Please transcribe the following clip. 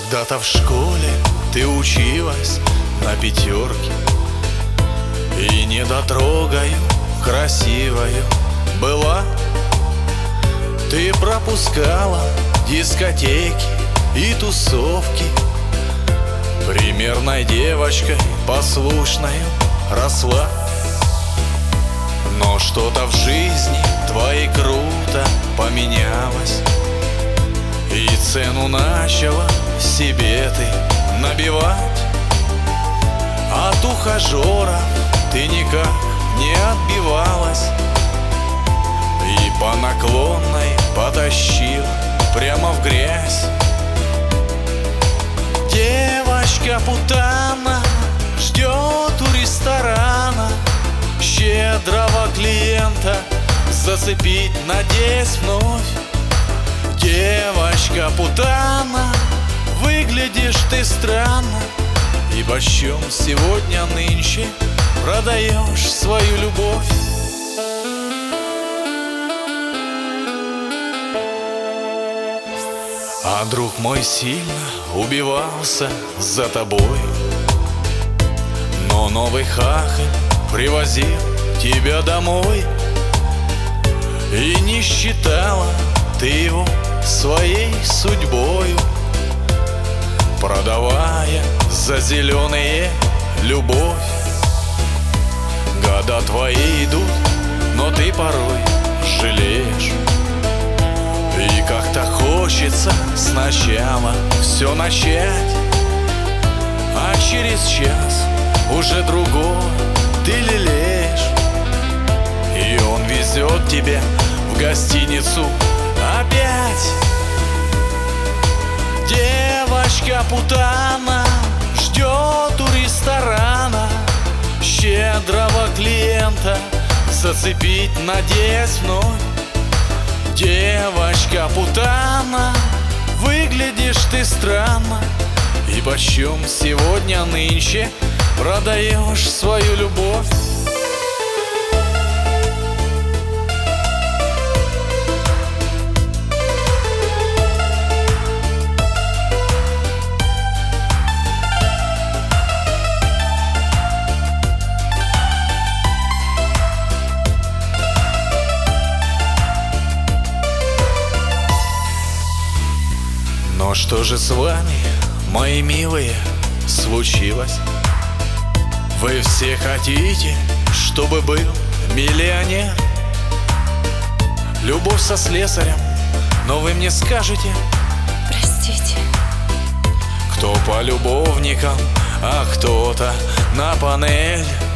Когда-то в школе ты училась на пятерке, и недотрогою красивою была. Ты пропускала дискотеки и тусовки, примерной девочкой послушною росла. Но что-то в жизни твоей круто поменялось, и цену начала себе ты набивать. От ухажеров ты никак не отбивалась, и по наклонной потащила прямо в грязь. Девочка-путана ждет у ресторана щедрого клиента зацепить, надеясь вновь. Девочка-путана, выглядишь ты странно, и почем сегодня нынче продаешь свою любовь? А друг мой сильно убивался за тобой, но новый хахаль привозил тебя домой, и не считала ты его своей судьбою, продавая за зеленые любовь. Года твои идут, но ты порой жалеешь, и как-то хочется сначала все начать. А через час уже другого ты лелеешь, и он везет тебя в гостиницу опять. Девочка-путана ждет у ресторана щедрого клиента зацепить, надеясь вновь. Девочка-путана, выглядишь ты странно, и почем сегодня нынче продаешь свою любовь? Но что же с вами, мои милые, случилось? Вы все хотите, чтобы был миллионер, любовь со слесарем, но вы мне скажете: простите. Кто по любовникам, а кто-то на панель.